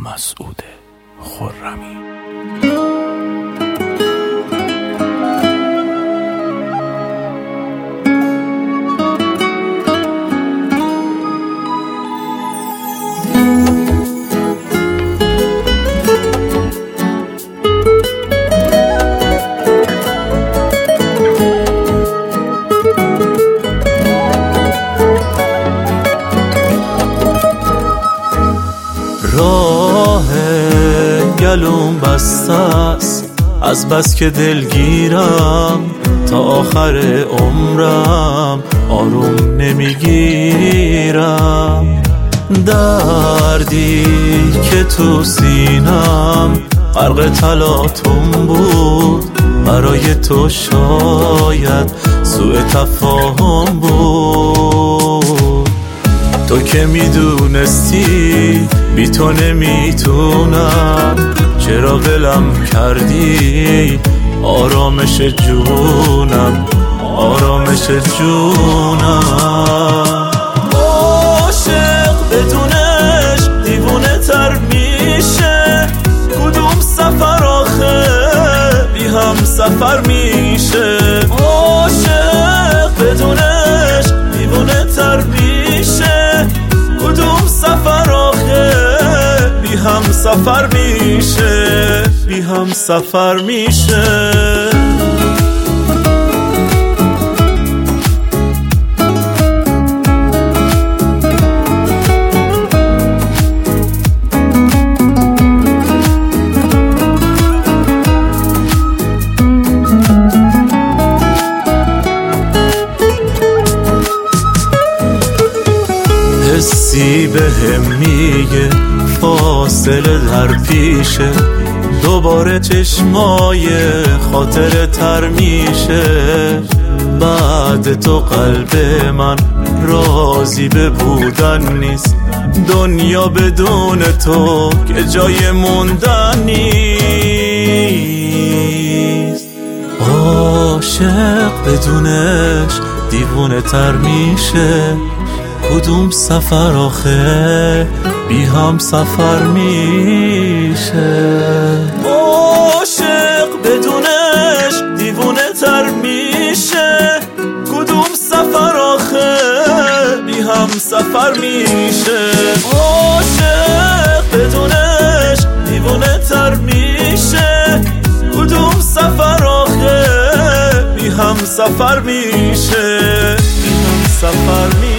مسعود خرمی. راه گلوم بسته است از بس که دلگیرم، تا آخر عمرم آروم نمیگیرم. دردی که تو سینم غرق تلاطم بود، برای تو شاید سوء تفاهم بود. تو که میدونستی بی تو نمیتونم، چرا ولم کردی آرامش جونم، آرامش جونم. عاشق بدونش دیوونه تر میشه، کدوم سفر آخه بی هم سفر میشه. عاشق بدونش دیوونه تر میشه، کدوم سفر آخه بی هم سفر میشه، بی هم سفر میشه. حسی بهم میگه فاصله در پیشه، دوباره چشمای خاطر تر میشه. بعد تو قلب من راضی به بودن نیست، دنیا بدون تو که جای موندن نیست. عاشق بدونش دیوونه تر میشه، کدوم سفر آخه بی هم سفر میشه. عاشق بدونش دیوونه تر میشه، کدوم سفر آخه بی هم سفر میشه. عاشق بدونش دیوونه تر میشه، کدوم سفر آخه بی هم سفر میشه، بی هم سفر میشه.